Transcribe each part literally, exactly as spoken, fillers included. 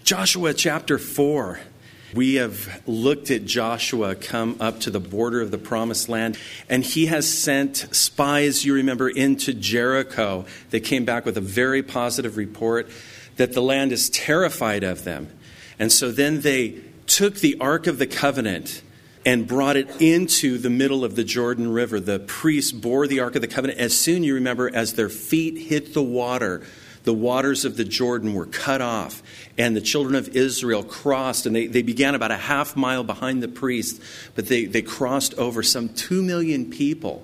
Joshua chapter four. We have looked at Joshua come up to the border of the promised land, and he has sent spies, you remember, into Jericho. They came back with a very positive report that the land is terrified of them. And so then they took the Ark of the Covenant and brought it into the middle of the Jordan River. The priests bore the Ark of the Covenant. As soon, you remember, as their feet hit the water, the waters of the Jordan were cut off, and the children of Israel crossed, and they, they began about a half mile behind the priests, but they, they crossed over some two million people.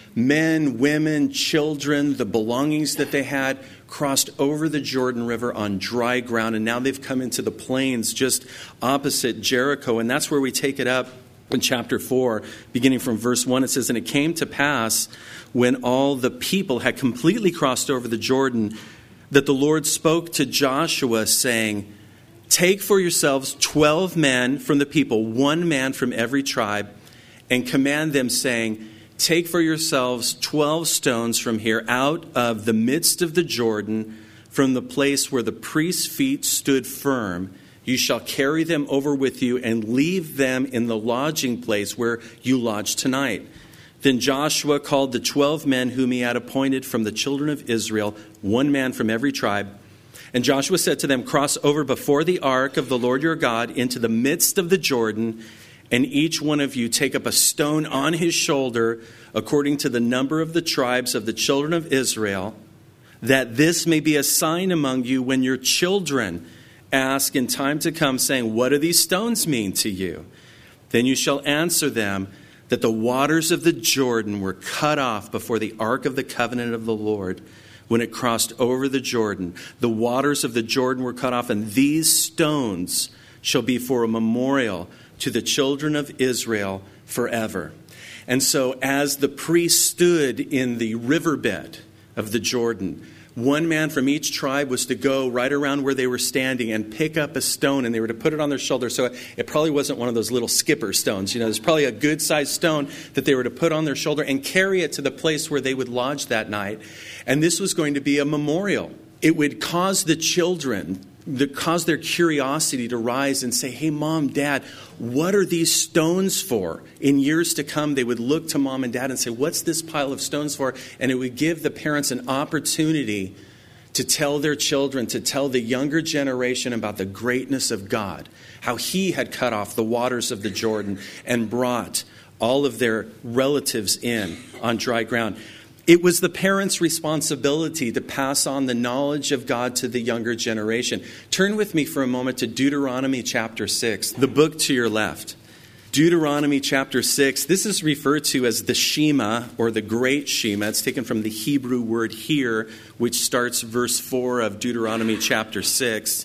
Men, women, children, the belongings that they had crossed over the Jordan River on dry ground, and now they've come into the plains just opposite Jericho, and that's where we take it up in chapter four, beginning from verse one. It says, "And it came to pass, when all the people had completely crossed over the Jordan, that the Lord spoke to Joshua, saying, Take for yourselves twelve men from the people, one man from every tribe, and command them, saying, Take for yourselves twelve stones from here, out of the midst of the Jordan, from the place where the priest's feet stood firm. You shall carry them over with you and leave them in the lodging place where you lodge tonight. Then Joshua called the twelve men whom he had appointed from the children of Israel, one man from every tribe. And Joshua said to them, Cross over before the ark of the Lord your God into the midst of the Jordan, and each one of you take up a stone on his shoulder, according to the number of the tribes of the children of Israel, that this may be a sign among you when your children ask in time to come, saying, What do these stones mean to you? Then you shall answer them, that the waters of the Jordan were cut off before the ark of the covenant of the Lord when it crossed over the Jordan. The waters of the Jordan were cut off, and these stones shall be for a memorial to the children of Israel forever." And so as the priests stood in the riverbed of the Jordan, one man from each tribe was to go right around where they were standing and pick up a stone, and they were to put it on their shoulder. So it probably wasn't one of those little skipper stones. You know, there's probably a good-sized stone that they were to put on their shoulder and carry it to the place where they would lodge that night. And this was going to be a memorial. It would cause the children, the, cause their curiosity to rise and say, "Hey, Mom, Dad, what are these stones for?" In years to come, they would look to Mom and Dad and say, "What's this pile of stones for?" And it would give the parents an opportunity to tell their children, to tell the younger generation about the greatness of God, how He had cut off the waters of the Jordan and brought all of their relatives in on dry ground. It was the parents' responsibility to pass on the knowledge of God to the younger generation. Turn with me for a moment to Deuteronomy chapter six, the book to your left. Deuteronomy chapter six, this is referred to as the Shema, or the Great Shema. It's taken from the Hebrew word "hear," which starts verse four of Deuteronomy chapter six.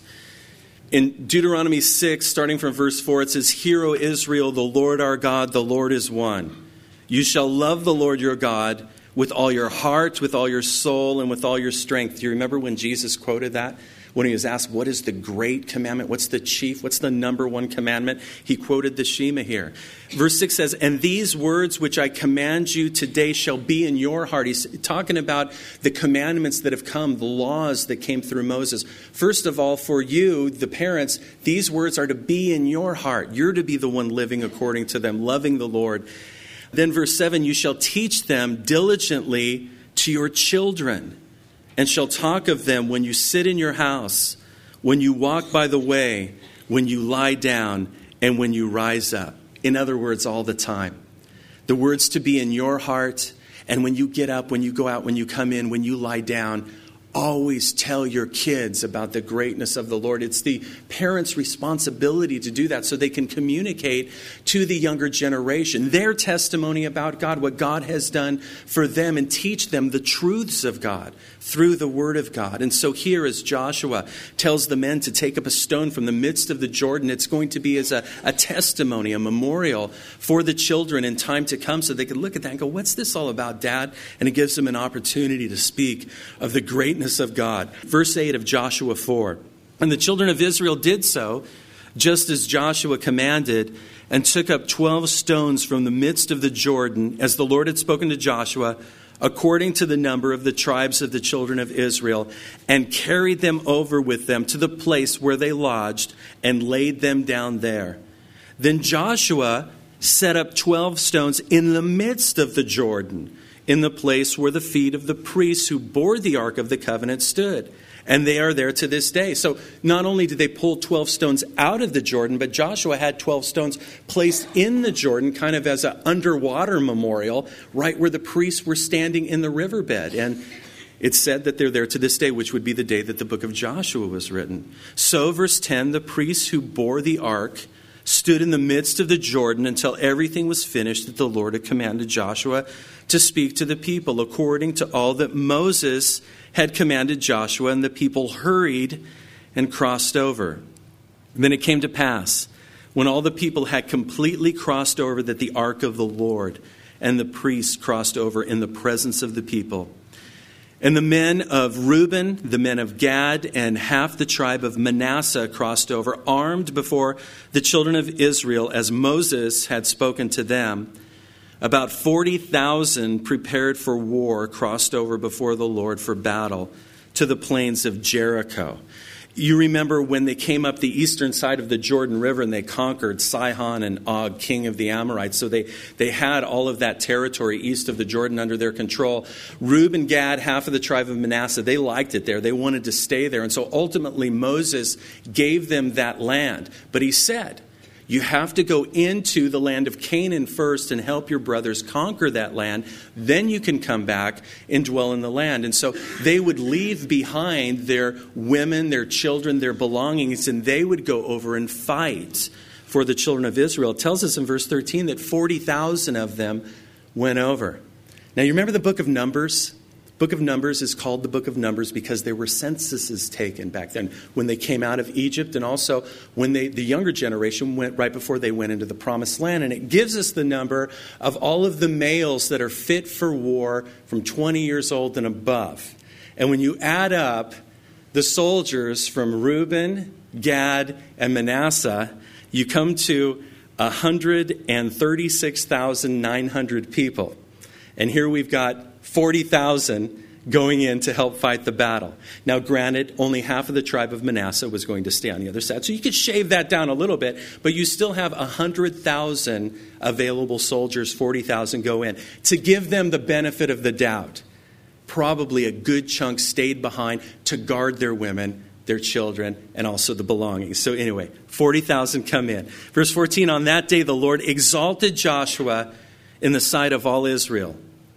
In Deuteronomy six, starting from verse four, it says, "Hear, O Israel, the Lord our God, the Lord is one. You shall love the Lord your God with all your heart, with all your soul, and with all your strength." Do you remember when Jesus quoted that? When he was asked, what is the great commandment? What's the chief? What's the number one commandment? He quoted the Shema here. Verse six says, "And these words which I command you today shall be in your heart." He's talking about the commandments that have come, the laws that came through Moses. First of all, for you, the parents, these words are to be in your heart. You're to be the one living according to them, loving the Lord. Then verse seven, "You shall teach them diligently to your children, and shall talk of them when you sit in your house, when you walk by the way, when you lie down, and when you rise up." In other words, all the time. The words to be in your heart, and when you get up, when you go out, when you come in, when you lie down, always tell your kids about the greatness of the Lord. It's the parents' responsibility to do that so they can communicate to the younger generation their testimony about God, what God has done for them, and teach them the truths of God through the Word of God. And so here, as Joshua tells the men to take up a stone from the midst of the Jordan, it's going to be as a, a testimony, a memorial for the children in time to come, so they can look at that and go, "What's this all about, Dad?" And it gives them an opportunity to speak of the greatness of God. Verse eight of Joshua four. "And the children of Israel did so, just as Joshua commanded, and took up twelve stones from the midst of the Jordan, as the Lord had spoken to Joshua, according to the number of the tribes of the children of Israel, and carried them over with them to the place where they lodged, and laid them down there. Then Joshua set up twelve stones in the midst of the Jordan, in the place where the feet of the priests who bore the Ark of the Covenant stood. And they are there to this day. So not only did they pull twelve stones out of the Jordan, but Joshua had twelve stones placed in the Jordan, kind of as an underwater memorial, right where the priests were standing in the riverbed. And it's said that they're there to this day, which would be the day that the book of Joshua was written. So, verse ten, the priests who bore the ark stood in the midst of the Jordan until everything was finished that the Lord had commanded Joshua to speak to the people, according to all that Moses had commanded Joshua, and the people hurried and crossed over. And then it came to pass, when all the people had completely crossed over, that the ark of the Lord and the priests crossed over in the presence of the people. And the men of Reuben, the men of Gad, and half the tribe of Manasseh crossed over, armed before the children of Israel, as Moses had spoken to them. About forty thousand prepared for war crossed over before the Lord for battle to the plains of Jericho. You remember when they came up the eastern side of the Jordan River and they conquered Sihon and Og, king of the Amorites. So they, they had all of that territory east of the Jordan under their control. Reuben, Gad, half of the tribe of Manasseh, they liked it there. They wanted to stay there. And so ultimately Moses gave them that land. But he said, you have to go into the land of Canaan first and help your brothers conquer that land. Then you can come back and dwell in the land. And so they would leave behind their women, their children, their belongings, and they would go over and fight for the children of Israel. It tells us in verse thirteen that forty thousand of them went over. Now, you remember the book of Numbers? Book of Numbers is called the Book of Numbers because there were censuses taken back then when they came out of Egypt, and also when they, the younger generation went right before they went into the Promised Land. And it gives us the number of all of the males that are fit for war from twenty years old and above. And when you add up the soldiers from Reuben, Gad, and Manasseh, you come to one hundred thirty-six thousand nine hundred people. And here we've got forty thousand going in to help fight the battle. Now, granted, only half of the tribe of Manasseh was going to stay on the other side. So you could shave that down a little bit, but you still have one hundred thousand available soldiers, forty thousand go in. To give them the benefit of the doubt, probably a good chunk stayed behind to guard their women, their children, and also the belongings. So anyway, forty thousand come in. Verse fourteen, on that day the Lord exalted Joshua in the sight of all Israel,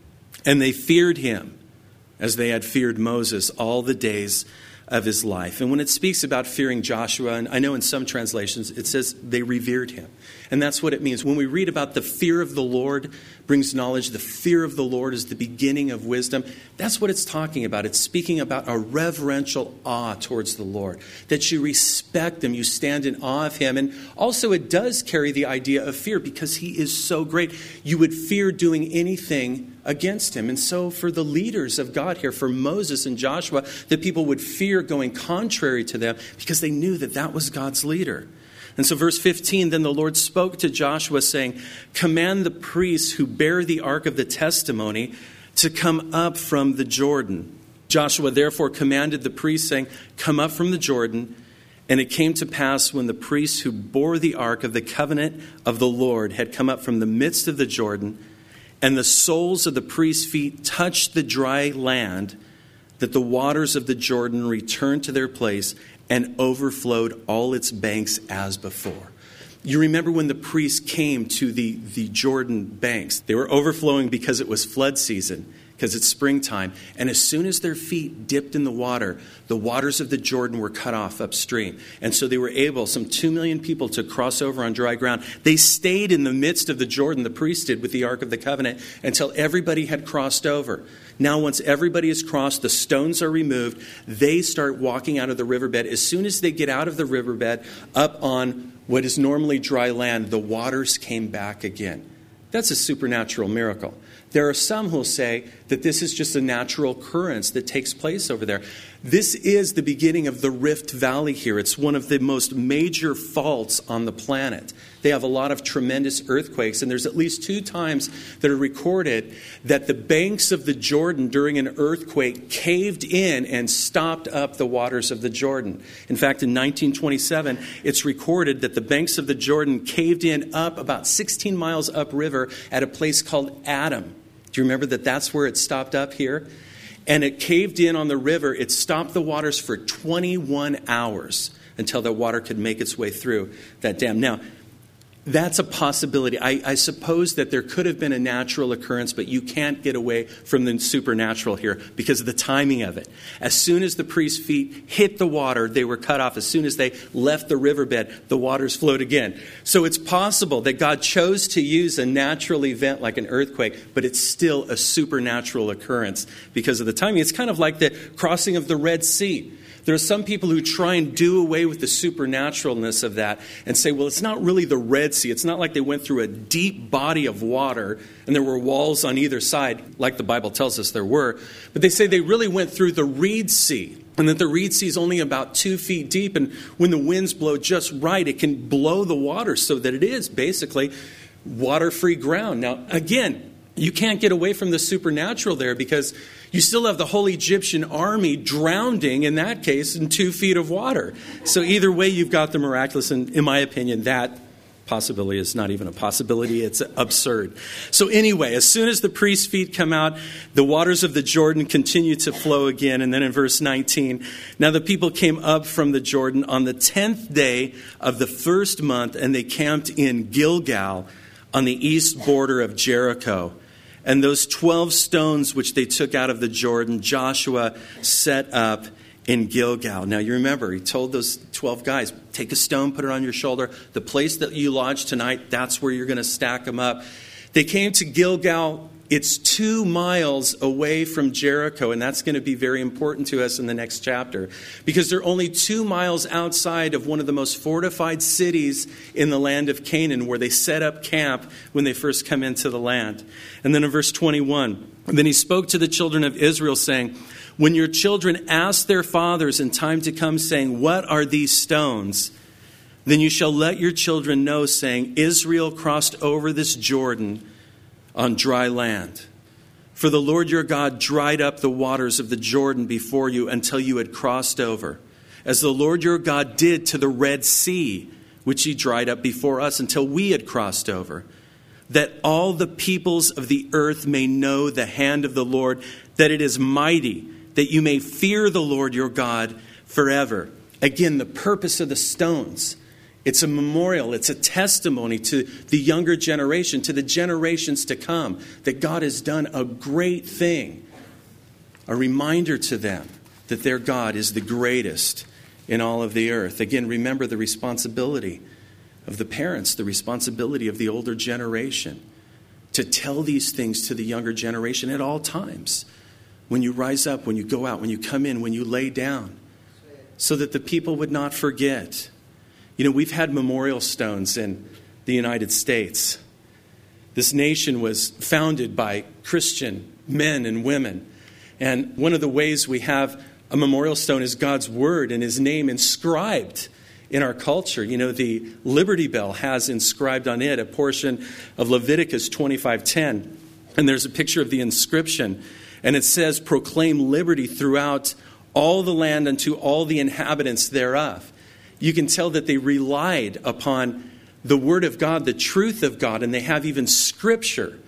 and they feared him as they had feared Moses all the days of his life. And when it speaks about fearing Joshua, and I know in some translations it says they revered him. And that's what it means. When we read about the fear of the Lord brings knowledge, the fear of the Lord is the beginning of wisdom. That's what it's talking about. It's speaking about a reverential awe towards the Lord, that you respect him, you stand in awe of him. And also it does carry the idea of fear because he is so great. You would fear doing anything against him. And so for the leaders of God here, for Moses and Joshua, the people would fear going contrary to them because they knew that that was God's leader. And so verse fifteen, then the Lord spoke to Joshua saying, command the priests who bear the ark of the testimony to come up from the Jordan. Joshua therefore commanded the priests saying, come up from the Jordan. And it came to pass when the priests who bore the ark of the covenant of the Lord had come up from the midst of the Jordan, and the soles of the priests' feet touched the dry land, that the waters of the Jordan returned to their place and overflowed all its banks as before. You remember when the priests came to the, the Jordan banks, they were overflowing because it was flood season, because it's springtime. And as soon as their feet dipped in the water, the waters of the Jordan were cut off upstream. And so they were able, some two million people, to cross over on dry ground. They stayed in the midst of the Jordan, the priests did, with the Ark of the Covenant, until everybody had crossed over. Now, once everybody has crossed, the stones are removed. They start walking out of the riverbed. As soon as they get out of the riverbed, up on what is normally dry land, the waters came back again. That's a supernatural miracle. There are some who will say that this is just a natural occurrence that takes place over there. This is the beginning of the Rift Valley here. It's one of the most major faults on the planet. They have a lot of tremendous earthquakes, and there's at least two times that are recorded that the banks of the Jordan during an earthquake caved in and stopped up the waters of the Jordan. In fact, in nineteen twenty-seven, it's recorded that the banks of the Jordan caved in up about sixteen miles upriver at a place called Adam. Do you remember that that's where it stopped up here? And it caved in on the river. It stopped the waters for twenty-one hours until the water could make its way through that dam. Now, that's a possibility. I, I suppose that there could have been a natural occurrence, but you can't get away from the supernatural here because of the timing of it. As soon as the priest's feet hit the water, they were cut off. As soon as they left the riverbed, the waters flowed again. So it's possible that God chose to use a natural event like an earthquake, but it's still a supernatural occurrence because of the timing. It's kind of like the crossing of the Red Sea. There are some people who try and do away with the supernaturalness of that and say, well, it's not really the Red Sea. It's not like they went through a deep body of water and there were walls on either side, like the Bible tells us there were. But they say they really went through the Reed Sea, and that the Reed Sea is only about two feet deep. And when the winds blow just right, it can blow the water so that it is basically water-free ground. Now, again, you can't get away from the supernatural there because you still have the whole Egyptian army drowning, in that case, in two feet of water. So either way, you've got the miraculous. And in my opinion, that possibility is not even a possibility. It's absurd. So anyway, as soon as the priest's feet come out, the waters of the Jordan continue to flow again. And then in verse nineteen, now the people came up from the Jordan on the tenth day of the first month, and they camped in Gilgal on the east border of Jericho. And those twelve stones which they took out of the Jordan, Joshua set up in Gilgal. Now you remember, he told those twelve guys, take a stone, put it on your shoulder. The place that you lodge tonight, that's where you're going to stack them up. They came to Gilgal. It's two miles away from Jericho, and that's going to be very important to us in the next chapter because they're only two miles outside of one of the most fortified cities in the land of Canaan, where they set up camp when they first come into the land. And then in verse twenty-one, and then he spoke to the children of Israel, saying, when your children ask their fathers in time to come, saying, what are these stones? Then you shall let your children know, saying, Israel crossed over this Jordan on dry land. For the Lord your God dried up the waters of the Jordan before you until you had crossed over, as the Lord your God did to the Red Sea, which he dried up before us until we had crossed over, that all the peoples of the earth may know the hand of the Lord, that it is mighty, that you may fear the Lord your God forever. Again, the purpose of the stones. It's a memorial. It's a testimony to the younger generation, to the generations to come, that God has done a great thing. A reminder to them that their God is the greatest in all of the earth. Again, remember the responsibility of the parents, the responsibility of the older generation, to tell these things to the younger generation at all times. When you rise up, when you go out, when you come in, when you lay down, so that the people would not forget. You know, we've had memorial stones in the United States. This nation was founded by Christian men and women. And one of the ways we have a memorial stone is God's word and his name inscribed in our culture. You know, the Liberty Bell has inscribed on it a portion of Leviticus twenty-five ten. And there's a picture of the inscription. And it says, proclaim liberty throughout all the land unto all the inhabitants thereof. You can tell that they relied upon the word of God, the truth of God, and they have even scripture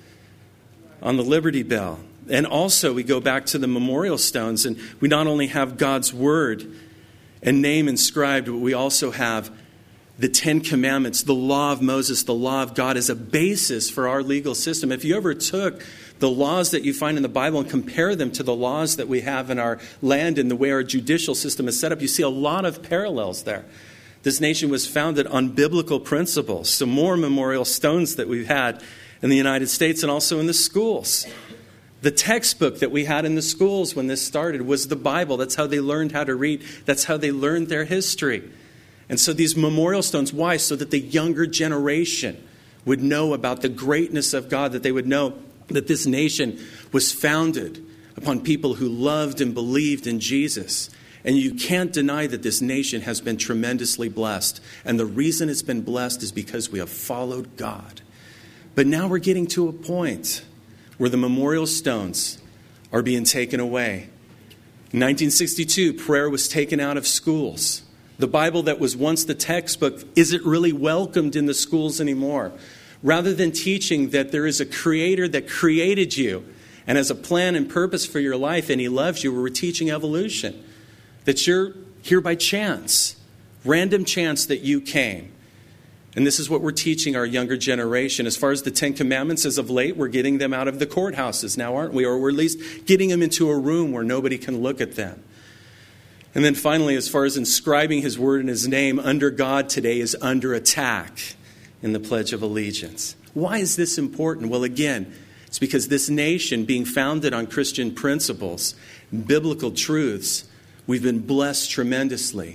on the Liberty Bell. And also we go back to the memorial stones, and we not only have God's word and name inscribed, but we also have the Ten Commandments, the law of Moses, the law of God as a basis for our legal system. If you ever took the laws that you find in the Bible and compare them to the laws that we have in our land and the way our judicial system is set up, you see a lot of parallels there. This nation was founded on biblical principles. So more memorial stones that we've had in the United States and also in the schools. The textbook that we had in the schools when this started was the Bible. That's how they learned how to read. That's how they learned their history. And so these memorial stones, why? So that the younger generation would know about the greatness of God, that they would know that this nation was founded upon people who loved and believed in Jesus. And you can't deny that this nation has been tremendously blessed. And the reason it's been blessed is because we have followed God. But now we're getting to a point where the memorial stones are being taken away. In nineteen sixty-two, prayer was taken out of schools. The Bible that was once the textbook isn't really welcomed in the schools anymore. Rather than teaching that there is a creator that created you and has a plan and purpose for your life and he loves you, we're teaching evolution. That you're here by chance, random chance that you came. And this is what we're teaching our younger generation. As far as the Ten Commandments, as of late, we're getting them out of the courthouses now, aren't we? Or we're at least getting them into a room where nobody can look at them. And then finally, as far as inscribing his word and his name under God today is under attack in the Pledge of Allegiance. Why is this important? Well, again, it's because this nation, being founded on Christian principles, biblical truths, we've been blessed tremendously.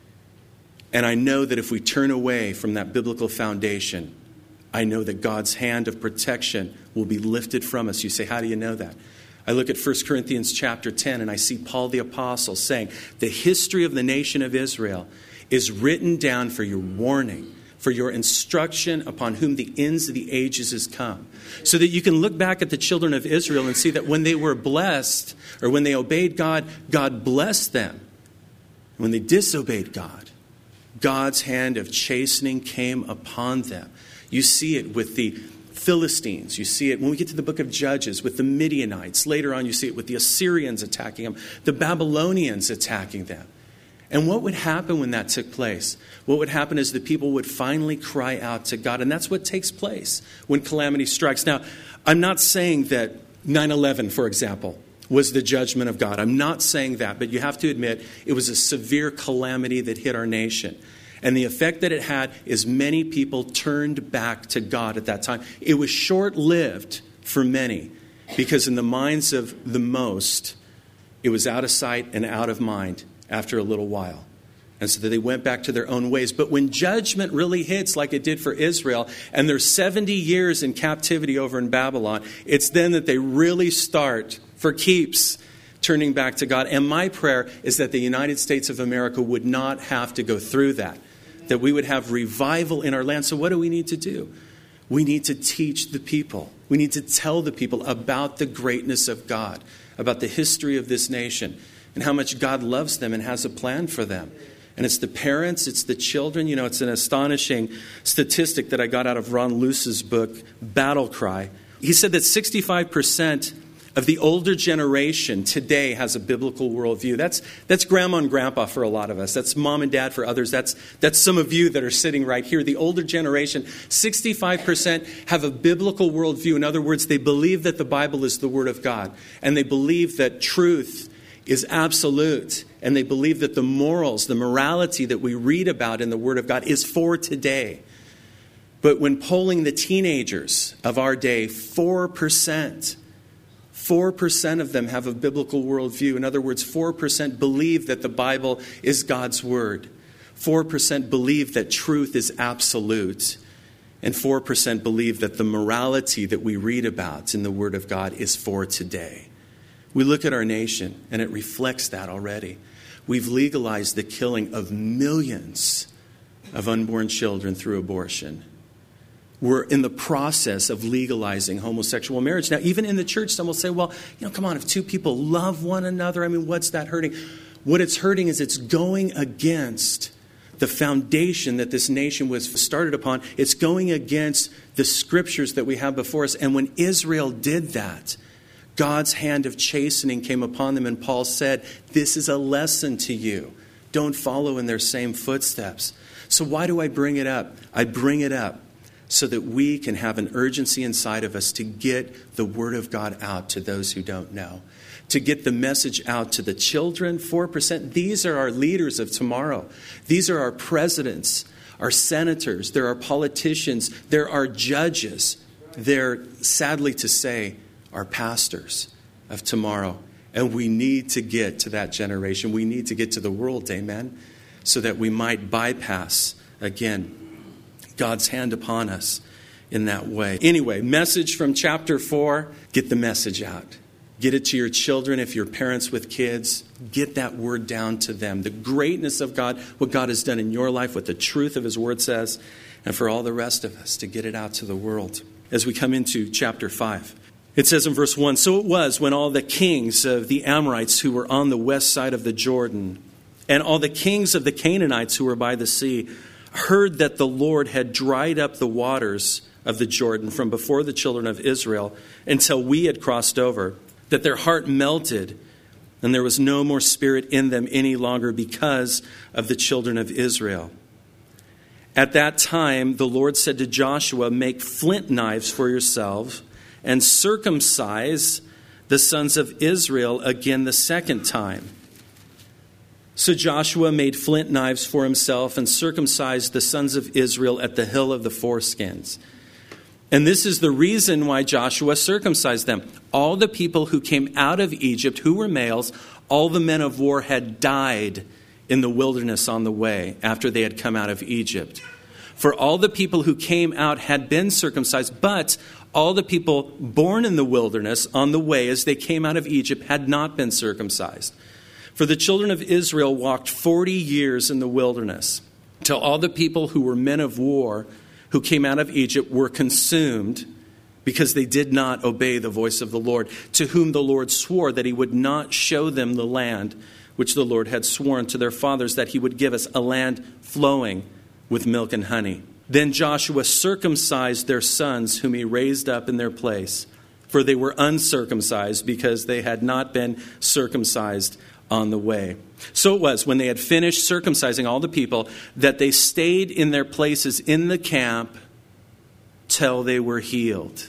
And I know that if we turn away from that biblical foundation, I know that God's hand of protection will be lifted from us. You say, how do you know that? I look at First Corinthians chapter ten and I see Paul the Apostle saying, the history of the nation of Israel is written down for your warning, for your instruction upon whom the ends of the ages has come. So that you can look back at the children of Israel and see that when they were blessed, or when they obeyed God, God blessed them. When they disobeyed God, God's hand of chastening came upon them. You see it with the Philistines. You see it when we get to the book of Judges with the Midianites. Later on, you see it with the Assyrians attacking them, the Babylonians attacking them. And what would happen when that took place? What would happen is the people would finally cry out to God. And that's what takes place when calamity strikes. Now, I'm not saying that nine eleven, for example, was the judgment of God. I'm not saying that, but you have to admit it was a severe calamity that hit our nation. And the effect that it had is many people turned back to God at that time. It was short-lived for many because in the minds of the most, it was out of sight and out of mind after a little while. And so they went back to their own ways. But when judgment really hits like it did for Israel, and they're seventy years in captivity over in Babylon, it's then that they really start, for keeps, turning back to God. And my prayer is that the United States of America would not have to go through that. That we would have revival in our land. So what do we need to do? We need to teach the people. We need to tell the people about the greatness of God, about the history of this nation, and how much God loves them and has a plan for them. And it's the parents, it's the children. You know, it's an astonishing statistic that I got out of Ron Luce's book, Battle Cry. He said that sixty-five percent of the older generation today has a biblical worldview. That's that's grandma and grandpa for a lot of us. That's mom and dad for others. That's that's some of you that are sitting right here. The older generation, sixty-five percent have a biblical worldview. In other words, they believe that the Bible is the Word of God. And they believe that truth is absolute. And they believe that the morals, the morality that we read about in the Word of God is for today. But when polling the teenagers of our day, four percent, four percent of them have a biblical worldview. In other words, four percent believe that the Bible is God's Word. four percent believe that truth is absolute. And four percent believe that the morality that we read about in the Word of God is for today. We look at our nation, and it reflects that already. We've legalized the killing of millions of unborn children through abortion. We're in the process of legalizing homosexual marriage. Now, even in the church, some will say, well, you know, come on, if two people love one another, I mean, what's that hurting? What it's hurting is it's going against the foundation that this nation was started upon. It's going against the scriptures that we have before us. And when Israel did that, God's hand of chastening came upon them, and Paul said, this is a lesson to you. Don't follow in their same footsteps. So why do I bring it up? I bring it up so that we can have an urgency inside of us to get the Word of God out to those who don't know. To get the message out to the children, four percent. These are our leaders of tomorrow. These are our presidents, our senators, there are politicians, there are judges. They're, sadly to say, our pastors of tomorrow. And we need to get to that generation. We need to get to the world, amen, so that we might bypass, again, God's hand upon us in that way. Anyway, message from chapter four, get the message out. Get it to your children. If you're parents with kids, get that word down to them. The greatness of God, what God has done in your life, what the truth of his word says, and for all the rest of us to get it out to the world. As we come into chapter five, it says in verse one, so it was when all the kings of the Amorites who were on the west side of the Jordan and all the kings of the Canaanites who were by the sea heard that the Lord had dried up the waters of the Jordan from before the children of Israel until we had crossed over, that their heart melted, and there was no more spirit in them any longer because of the children of Israel. At that time, the Lord said to Joshua, make flint knives for yourselves and circumcise the sons of Israel again the second time. So Joshua made flint knives for himself and circumcised the sons of Israel at the hill of the foreskins. And this is the reason why Joshua circumcised them. All the people who came out of Egypt, who were males, all the men of war had died in the wilderness on the way after they had come out of Egypt. For all the people who came out had been circumcised, but all the people born in the wilderness on the way as they came out of Egypt had not been circumcised. For the children of Israel walked forty years in the wilderness, till all the people who were men of war who came out of Egypt were consumed because they did not obey the voice of the Lord, to whom the Lord swore that he would not show them the land which the Lord had sworn to their fathers, that he would give us a land flowing with milk and honey. Then Joshua circumcised their sons, whom he raised up in their place, for they were uncircumcised because they had not been circumcised on the way. So it was, when they had finished circumcising all the people, that they stayed in their places in the camp till they were healed.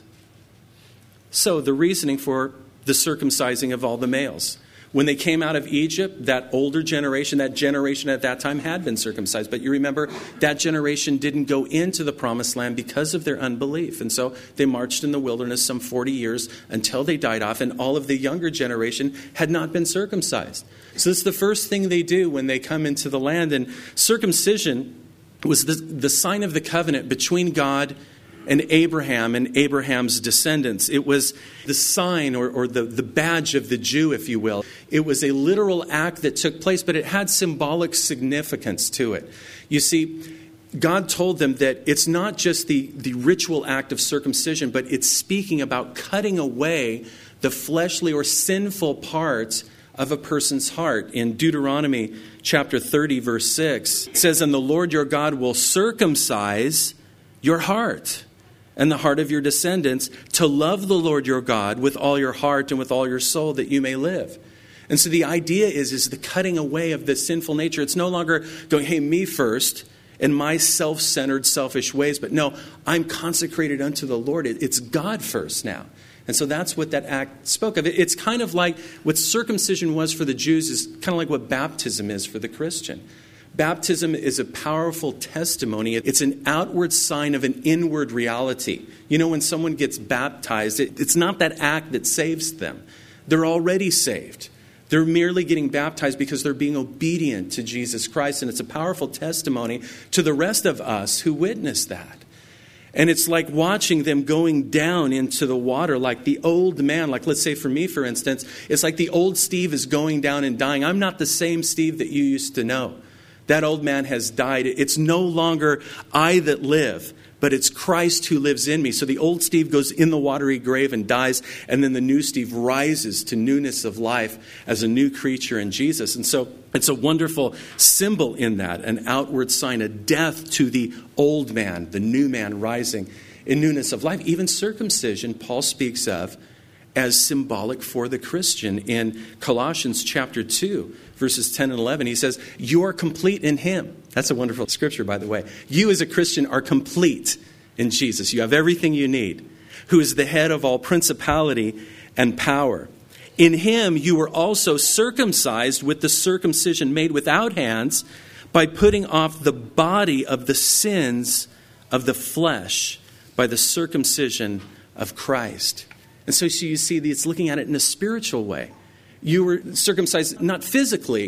So the reasoning for the circumcising of all the males. When they came out of Egypt, that older generation, that generation at that time had been circumcised. But you remember, that generation didn't go into the promised land because of their unbelief. And so they marched in the wilderness some forty years until they died off. And all of the younger generation had not been circumcised. So this is the first thing they do when they come into the land. And circumcision was the, the sign of the covenant between God and Abraham and Abraham's descendants. It was the sign or, or the, the badge of the Jew, if you will. It was a literal act that took place, but it had symbolic significance to it. You see, God told them that it's not just the, the ritual act of circumcision, but it's speaking about cutting away the fleshly or sinful parts of a person's heart. In Deuteronomy chapter thirty, verse six, it says, and the Lord your God will circumcise your heart and the heart of your descendants, to love the Lord your God with all your heart and with all your soul, that you may live. And so the idea is, is the cutting away of the sinful nature. It's no longer going, hey, me first and my self-centered, selfish ways. But no, I'm consecrated unto the Lord. It's God first now. And so that's what that act spoke of. It's kind of like what circumcision was for the Jews is kind of like what baptism is for the Christian. Baptism is a powerful testimony. It's an outward sign of an inward reality. You know, when someone gets baptized, it, it's not that act that saves them. They're already saved. They're merely getting baptized because they're being obedient to Jesus Christ. And it's a powerful testimony to the rest of us who witness that. And it's like watching them going down into the water, like the old man, like let's say for me, for instance, it's like the old Steve is going down and dying. I'm not the same Steve that you used to know. That old man has died. It's no longer I that live, but it's Christ who lives in me. So the old Steve goes in the watery grave and dies, and then the new Steve rises to newness of life as a new creature in Jesus. And so it's a wonderful symbol in that, an outward sign, a death to the old man, the new man rising in newness of life. Even circumcision, Paul speaks of as symbolic for the Christian. In Colossians chapter two, verses ten and eleven, he says, you are complete in him. That's a wonderful scripture, by the way. You as a Christian are complete in Jesus. You have everything you need, who is the head of all principality and power. In him you were also circumcised with the circumcision made without hands, by putting off the body of the sins of the flesh by the circumcision of Christ. And so, so you see, it's looking at it in a spiritual way. You were circumcised not physically,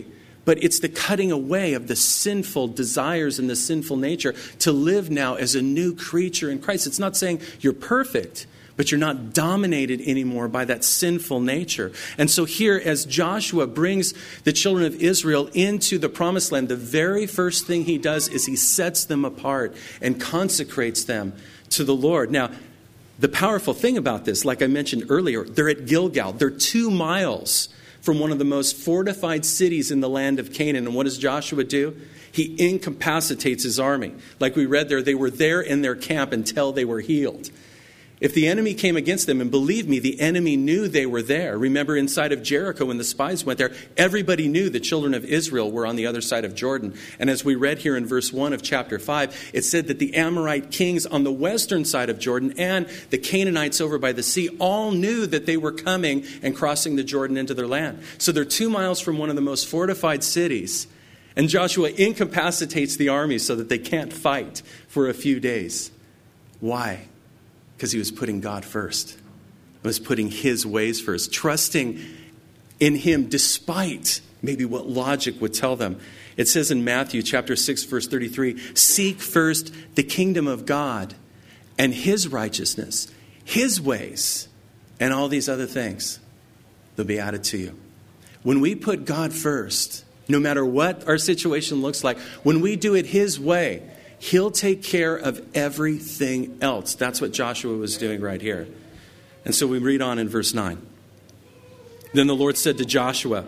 but it's the cutting away of the sinful desires and the sinful nature to live now as a new creature in Christ. It's not saying you're perfect, but you're not dominated anymore by that sinful nature. And so here, as Joshua brings the children of Israel into the promised land, the very first thing he does is he sets them apart and consecrates them to the Lord. Now, the powerful thing about this, like I mentioned earlier, they're at Gilgal. They're two miles from one of the most fortified cities in the land of Canaan. And what does Joshua do? He incapacitates his army. Like we read there, they were there in their camp until they were healed. If the enemy came against them, and believe me, the enemy knew they were there. Remember inside of Jericho when the spies went there, everybody knew the children of Israel were on the other side of Jordan. And as we read here in verse one of chapter five, it said that the Amorite kings on the western side of Jordan and the Canaanites over by the sea all knew that they were coming and crossing the Jordan into their land. So they're two miles from one of the most fortified cities. And Joshua incapacitates the army so that they can't fight for a few days. Why? Because he was putting God first. He was putting his ways first, trusting in him despite maybe what logic would tell them. It says in Matthew chapter six, verse thirty-three, seek first the kingdom of God and his righteousness, his ways, and all these other things, they'll be added to you. When we put God first, no matter what our situation looks like, when we do it his way, he'll take care of everything else. That's what Joshua was doing right here. And so we read on in verse nine. Then the Lord said to Joshua,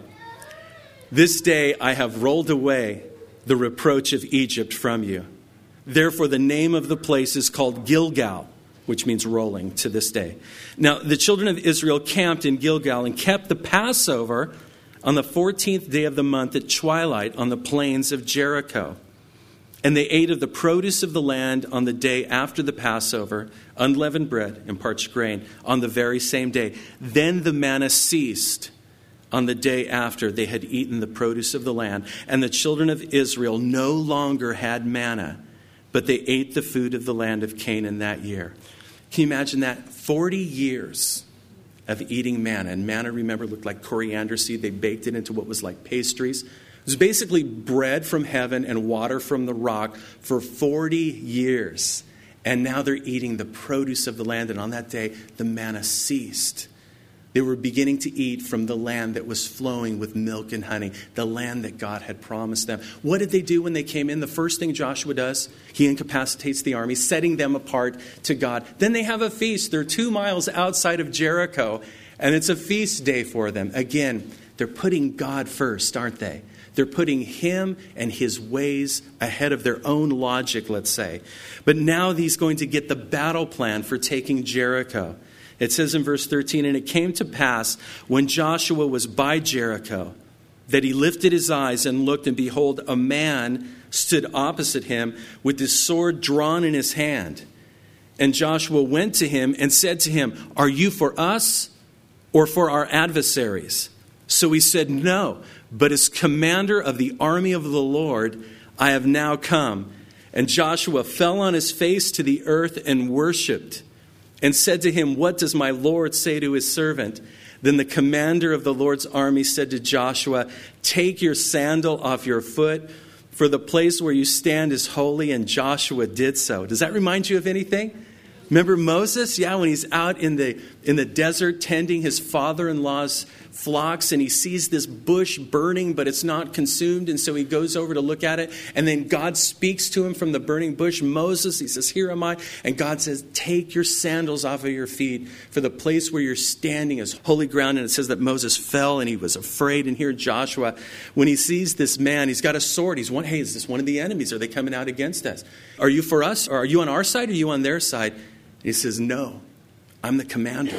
this day I have rolled away the reproach of Egypt from you. Therefore the name of the place is called Gilgal, which means rolling to this day. Now the children of Israel camped in Gilgal and kept the Passover on the fourteenth day of the month at twilight on the plains of Jericho. And they ate of the produce of the land on the day after the Passover, unleavened bread and parched grain, on the very same day. Then the manna ceased on the day after they had eaten the produce of the land. And the children of Israel no longer had manna, but they ate the food of the land of Canaan that year. Can you imagine that? forty years of eating manna. And manna, remember, looked like coriander seed. They baked it into what was like pastries. It was basically bread from heaven and water from the rock for forty years. And now they're eating the produce of the land. And on that day, the manna ceased. They were beginning to eat from the land that was flowing with milk and honey, the land that God had promised them. What did they do when they came in? The first thing Joshua does, he incapacitates the army, setting them apart to God. Then they have a feast. They're two miles outside of Jericho, and it's a feast day for them. Again, they're putting God first, aren't they? They're putting him and his ways ahead of their own logic, let's say. But now he's going to get the battle plan for taking Jericho. It says in verse thirteen, and it came to pass when Joshua was by Jericho that he lifted his eyes and looked, and behold, a man stood opposite him with his sword drawn in his hand. And Joshua went to him and said to him, are you for us or for our adversaries? So he said, no, but as commander of the army of the Lord, I have now come. And Joshua fell on his face to the earth and worshipped, and said to him, what does my Lord say to his servant? Then the commander of the Lord's army said to Joshua, take your sandal off your foot, for the place where you stand is holy. And Joshua did so. Does that remind you of anything? Remember Moses? Yeah, when he's out in the in the desert tending his father-in-law's flocks, and he sees this bush burning, but it's not consumed. And so he goes over to look at it. And then God speaks to him from the burning bush. Moses, he says, here am I. And God says, take your sandals off of your feet, for the place where you're standing is holy ground. And it says that Moses fell and he was afraid. And here Joshua, when he sees this man, he's got a sword. He's one, hey, is this one of the enemies? Are they coming out against us? Are you for us? Or are you on our side? Or are you on their side? He says, no, I'm the commander.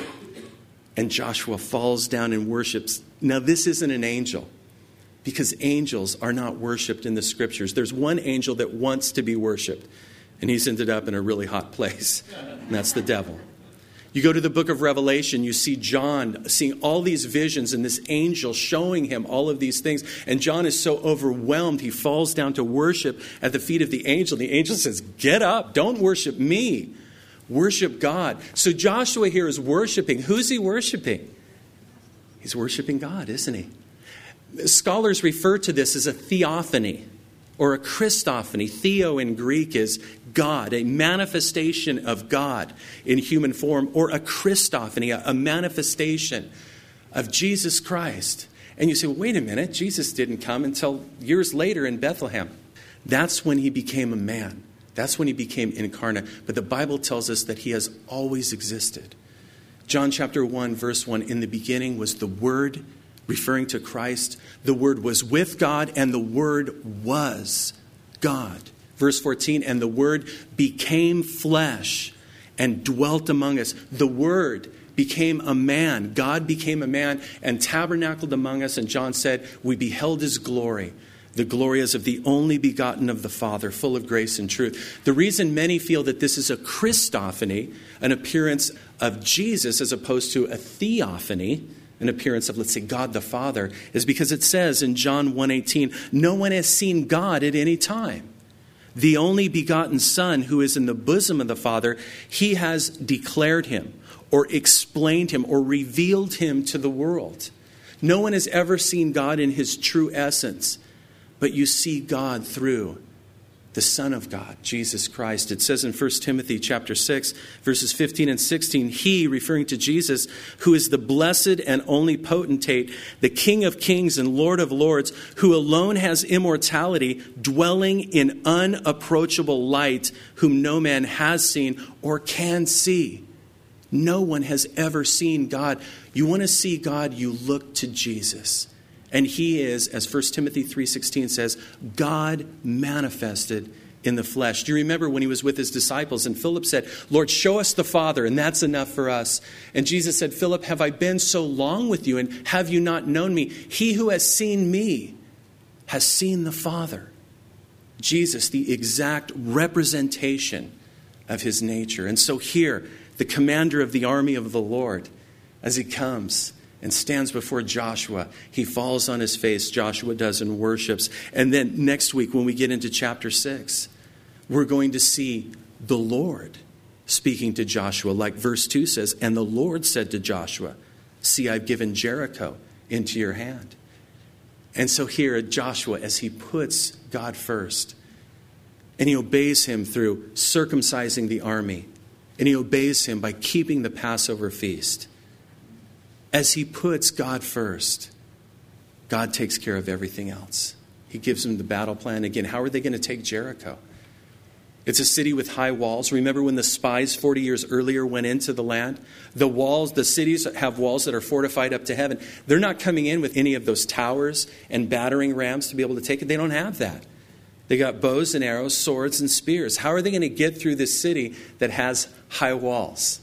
And Joshua falls down and worships. Now, this isn't an angel, because angels are not worshipped in the scriptures. There's one angel that wants to be worshipped, and he's ended up in a really hot place, and that's the devil. You go to the book of Revelation, you see John seeing all these visions and this angel showing him all of these things. And John is so overwhelmed, he falls down to worship at the feet of the angel. The angel says, get up, don't worship me. Worship God. So Joshua here is worshiping. Who's he worshiping? He's worshiping God, isn't he? Scholars refer to this as a theophany or a Christophany. Theo in Greek is God, a manifestation of God in human form, or a Christophany, a, a manifestation of Jesus Christ. And you say, well, wait a minute, Jesus didn't come until years later in Bethlehem. That's when he became a man. That's when he became incarnate. But the Bible tells us that he has always existed. John chapter one, verse one, in the beginning was the Word, referring to Christ. The Word was with God, and the Word was God. Verse fourteen, and the Word became flesh and dwelt among us. The Word became a man. God became a man and tabernacled among us. And John said, we beheld his glory. The glory is of the only begotten of the Father, full of grace and truth. The reason many feel that this is a Christophany, an appearance of Jesus, as opposed to a theophany, an appearance of, let's say, God the Father, is because it says in John one eighteen, no one has seen God at any time. The only begotten Son who is in the bosom of the Father, he has declared him or explained him or revealed him to the world. No one has ever seen God in his true essence, but you see God through the Son of God, Jesus Christ. It says in First Timothy chapter six, verses fifteen and sixteen, he, referring to Jesus, who is the blessed and only potentate, the King of kings and Lord of lords, who alone has immortality, dwelling in unapproachable light, whom no man has seen or can see. No one has ever seen God. You want to see God, you look to Jesus. And he is, as First Timothy three sixteen says, God manifested in the flesh. Do you remember when he was with his disciples and Philip said, Lord, show us the Father, and that's enough for us. And Jesus said, Philip, have I been so long with you, and have you not known me? He who has seen me has seen the Father. Jesus, the exact representation of his nature. And so here, the commander of the army of the Lord, as he comes and stands before Joshua, he falls on his face, Joshua does, and worships. And then next week, when we get into chapter six, we're going to see the Lord speaking to Joshua, like verse two says, and the Lord said to Joshua, see, I've given Jericho into your hand. And so here, Joshua, as he puts God first, and he obeys him through circumcising the army, and he obeys him by keeping the Passover feast. As he puts God first, God takes care of everything else. He gives him the battle plan. Again, how are they going to take Jericho? It's a city with high walls. Remember when the spies forty years earlier went into the land? The walls, the cities have walls that are fortified up to heaven. They're not coming in with any of those towers and battering rams to be able to take it. They don't have that. They got bows and arrows, swords and spears. How are they going to get through this city that has high walls?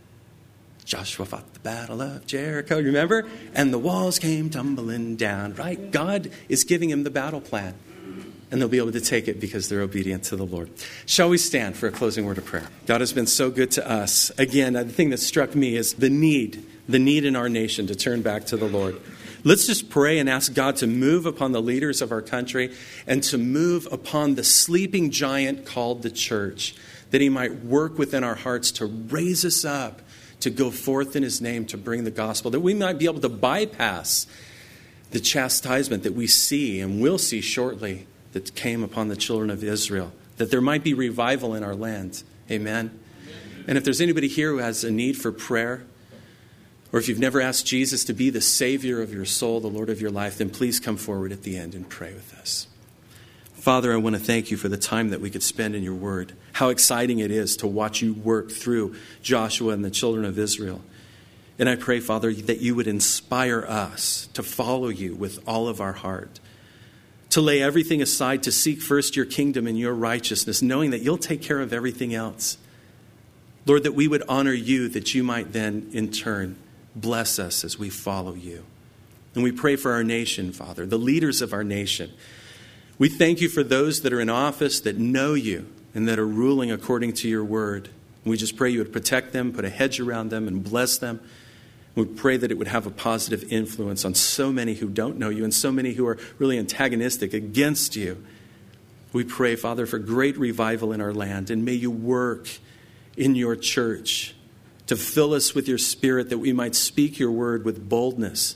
Joshua fought the battle of Jericho, remember? And the walls came tumbling down, right? God is giving him the battle plan. And they'll be able to take it because they're obedient to the Lord. Shall we stand for a closing word of prayer? God has been so good to us. Again, the thing that struck me is the need, the need in our nation to turn back to the Lord. Let's just pray and ask God to move upon the leaders of our country and to move upon the sleeping giant called the church, that he might work within our hearts to raise us up, to go forth in his name, to bring the gospel, that we might be able to bypass the chastisement that we see and will see shortly that came upon the children of Israel, that there might be revival in our land. Amen. Amen. And if there's anybody here who has a need for prayer, or if you've never asked Jesus to be the Savior of your soul, the Lord of your life, then please come forward at the end and pray with us. Father, I want to thank you for the time that we could spend in your word. How exciting it is to watch you work through Joshua and the children of Israel. And I pray, Father, that you would inspire us to follow you with all of our heart, to lay everything aside, to seek first your kingdom and your righteousness, knowing that you'll take care of everything else. Lord, that we would honor you, that you might then, in turn, bless us as we follow you. And we pray for our nation, Father, the leaders of our nation. We thank you for those that are in office that know you and that are ruling according to your word. And we just pray you would protect them, put a hedge around them, and bless them. We pray that it would have a positive influence on so many who don't know you and so many who are really antagonistic against you. We pray, Father, for great revival in our land. And may you work in your church to fill us with your spirit, that we might speak your word with boldness,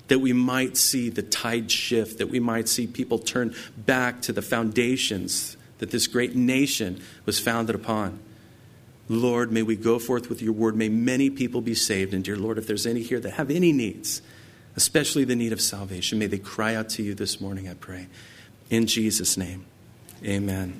that we might see the tide shift, that we might see people turn back to the foundations that this great nation was founded upon. Lord, may we go forth with your word. May many people be saved. And dear Lord, if there's any here that have any needs, especially the need of salvation, may they cry out to you this morning, I pray. In Jesus' name, amen.